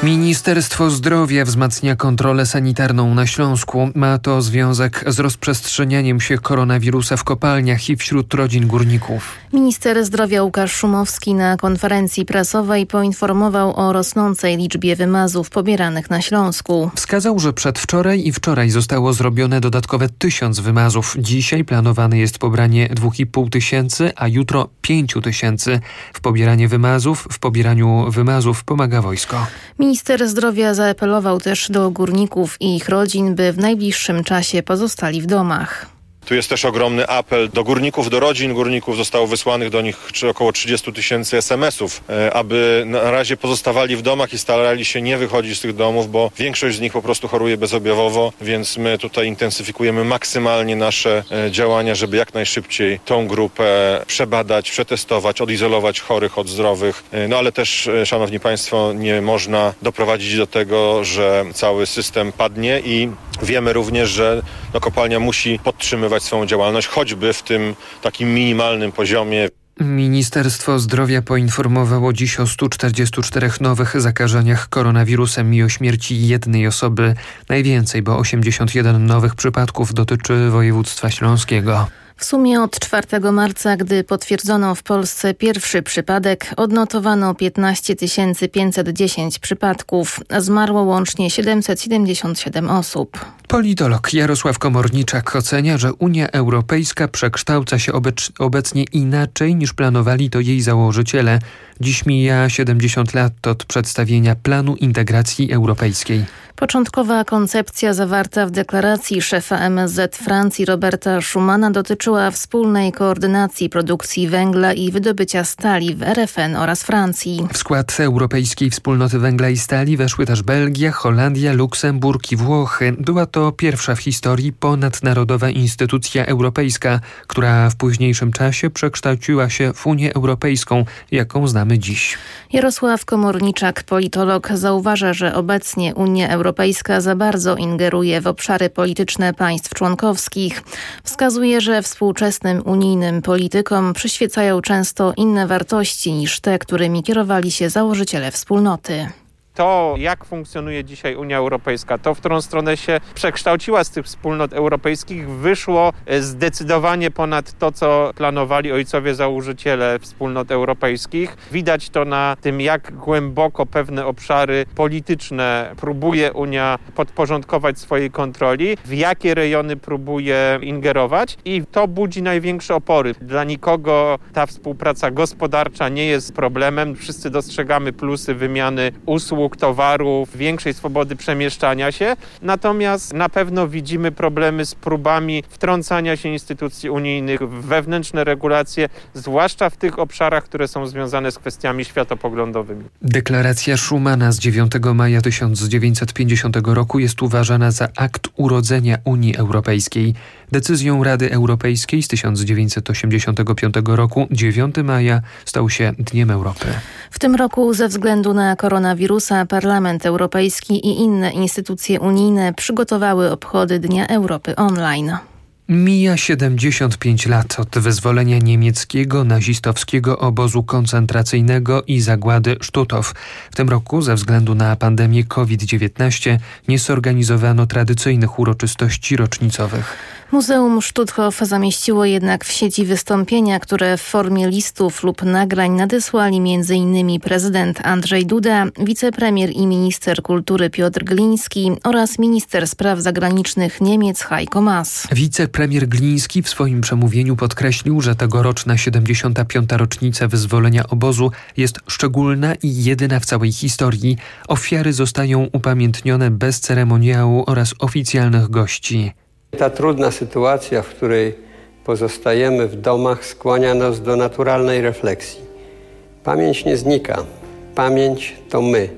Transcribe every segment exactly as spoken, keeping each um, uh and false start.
Ministerstwo Zdrowia wzmacnia kontrolę sanitarną na Śląsku. Ma to związek z rozprzestrzenianiem się koronawirusa w kopalniach i wśród rodzin górników. Minister zdrowia Łukasz Szumowski na konferencji prasowej poinformował o rosnącej liczbie wymazów pobieranych na Śląsku. Wskazał, że przedwczoraj i wczoraj zostało zrobione dodatkowe tysiąc wymazów. Dzisiaj planowane jest pobranie dwóch i pół tysięcy, a jutro pięciu tysięcy. W pobieranie wymazów, w pobieraniu wymazów pomaga wojsko. Minister zdrowia zaapelował też do górników i ich rodzin, by w najbliższym czasie pozostali w domach. Tu jest też ogromny apel do górników, do rodzin górników. Zostało wysłanych do nich około trzydzieści tysięcy es em esów, aby na razie pozostawali w domach i starali się nie wychodzić z tych domów, bo większość z nich po prostu choruje bezobjawowo, więc my tutaj intensyfikujemy maksymalnie nasze działania, żeby jak najszybciej tą grupę przebadać, przetestować, odizolować chorych od zdrowych. No ale też, szanowni państwo, nie można doprowadzić do tego, że cały system padnie i wiemy również, że no, kopalnia musi podtrzymywać swoją działalność, choćby w tym takim minimalnym poziomie. Ministerstwo Zdrowia poinformowało dziś o stu czterdziestu czterech nowych zakażeniach koronawirusem i o śmierci jednej osoby. Najwięcej, bo osiemdziesiąt jeden nowych przypadków dotyczy województwa śląskiego. W sumie od czwartego marca, gdy potwierdzono w Polsce pierwszy przypadek, odnotowano piętnaście tysięcy pięćset dziesięć przypadków. Zmarło łącznie siedemset siedemdziesiąt siedem osób. Politolog Jarosław Komorniczak ocenia, że Unia Europejska przekształca się obec- obecnie inaczej niż planowali to jej założyciele. Dziś mija siedemdziesiąt lat od przedstawienia planu integracji europejskiej. Początkowa koncepcja zawarta w deklaracji szefa em es zet Francji Roberta Schumana dotyczyła wspólnej koordynacji produkcji węgla i wydobycia stali w er ef en oraz Francji. W skład Europejskiej Wspólnoty Węgla i Stali weszły też Belgia, Holandia, Luksemburg i Włochy. Była to pierwsza w historii ponadnarodowa instytucja europejska, która w późniejszym czasie przekształciła się w Unię Europejską, jaką znamy dziś. Jarosław Komorniczak, politolog, zauważa, że obecnie Unia Europejska za bardzo ingeruje w obszary polityczne państw członkowskich. Wskazuje, że współczesnym unijnym politykom przyświecają często inne wartości niż te, którymi kierowali się założyciele wspólnoty. To, jak funkcjonuje dzisiaj Unia Europejska, to, w którą stronę się przekształciła z tych wspólnot europejskich, wyszło zdecydowanie ponad to, co planowali ojcowie założyciele wspólnot europejskich. Widać to na tym, jak głęboko pewne obszary polityczne próbuje Unia podporządkować swojej kontroli, w jakie rejony próbuje ingerować i to budzi największe opory. Dla nikogo ta współpraca gospodarcza nie jest problemem. Wszyscy dostrzegamy plusy wymiany usług, towarów, większej swobody przemieszczania się. Natomiast na pewno widzimy problemy z próbami wtrącania się instytucji unijnych w wewnętrzne regulacje, zwłaszcza w tych obszarach, które są związane z kwestiami światopoglądowymi. Deklaracja Schumana z dziewiątego maja tysiąc dziewięćset pięćdziesiątego roku jest uważana za akt urodzenia Unii Europejskiej. Decyzją Rady Europejskiej z tysiąc dziewięćset osiemdziesiątego piątego roku dziewiątego maja stał się Dniem Europy. W tym roku ze względu na koronawirusa Parlament Europejski i inne instytucje unijne przygotowały obchody Dnia Europy online. Mija siedemdziesiąt pięć lat od wyzwolenia niemieckiego nazistowskiego obozu koncentracyjnego i zagłady Stutthof. W tym roku ze względu na pandemię kowid dziewiętnaście nie zorganizowano tradycyjnych uroczystości rocznicowych. Muzeum Stutthof zamieściło jednak w sieci wystąpienia, które w formie listów lub nagrań nadesłali m.in. prezydent Andrzej Duda, wicepremier i minister kultury Piotr Gliński oraz minister spraw zagranicznych Niemiec Heiko Maas. Wicepremier Gliński w swoim przemówieniu podkreślił, że tegoroczna siedemdziesiąta piąta rocznica wyzwolenia obozu jest szczególna i jedyna w całej historii. Ofiary zostają upamiętnione bez ceremoniału oraz oficjalnych gości. Ta trudna sytuacja, w której pozostajemy w domach, skłania nas do naturalnej refleksji. Pamięć nie znika. Pamięć to my.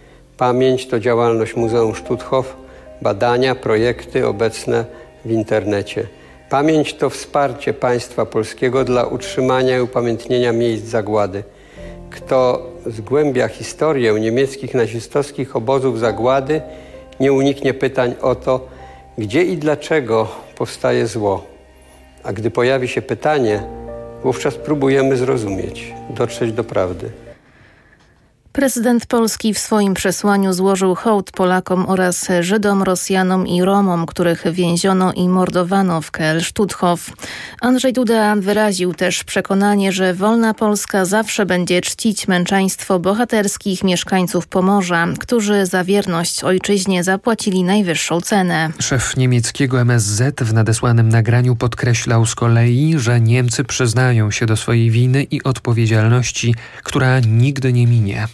Pamięć to działalność Muzeum Stutthof, badania, projekty obecne w internecie. Pamięć to wsparcie państwa polskiego dla utrzymania i upamiętnienia miejsc zagłady. Kto zgłębia historię niemieckich nazistowskich obozów zagłady, nie uniknie pytań o to, gdzie i dlaczego powstaje zło. A gdy pojawi się pytanie, wówczas próbujemy zrozumieć, dotrzeć do prawdy. Prezydent Polski w swoim przesłaniu złożył hołd Polakom oraz Żydom, Rosjanom i Romom, których więziono i mordowano w K L Stutthof. Andrzej Duda wyraził też przekonanie, że wolna Polska zawsze będzie czcić męczeństwo bohaterskich mieszkańców Pomorza, którzy za wierność ojczyźnie zapłacili najwyższą cenę. Szef niemieckiego M S Z w nadesłanym nagraniu podkreślał z kolei, że Niemcy przyznają się do swojej winy i odpowiedzialności, która nigdy nie minie.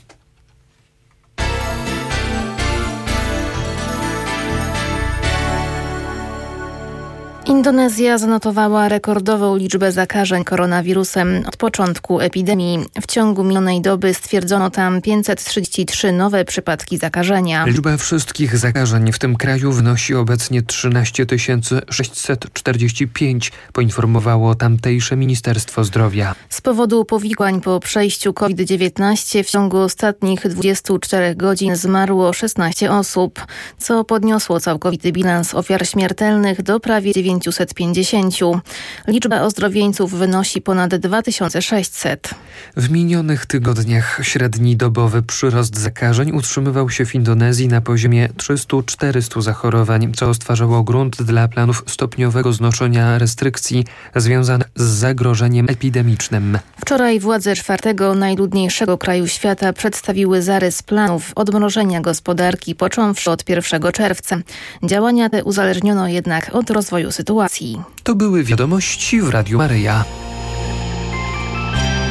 Indonezja zanotowała rekordową liczbę zakażeń koronawirusem od początku epidemii. W ciągu minionej doby stwierdzono tam pięćset trzydzieści trzy nowe przypadki zakażenia. Liczba wszystkich zakażeń w tym kraju wynosi obecnie trzynaście tysięcy sześćset czterdzieści pięć, poinformowało tamtejsze Ministerstwo Zdrowia. Z powodu powikłań po przejściu COVID dziewiętnaście w ciągu ostatnich dwudziestu czterech godzin zmarło szesnaście osób, co podniosło całkowity bilans ofiar śmiertelnych do prawie dziewięćset pięćdziesięciu. Liczba ozdrowieńców wynosi ponad dwa tysiące sześćset. W minionych tygodniach średni dobowy przyrost zakażeń utrzymywał się w Indonezji na poziomie trzysta czterysta zachorowań, co stwarzało grunt dla planów stopniowego znoszenia restrykcji związanych z zagrożeniem epidemicznym. Wczoraj władze czwartego najludniejszego kraju świata przedstawiły zarys planów odmrożenia gospodarki począwszy od pierwszego czerwca. Działania te uzależniono jednak od rozwoju sytuacji. To były wiadomości w Radiu Maryja.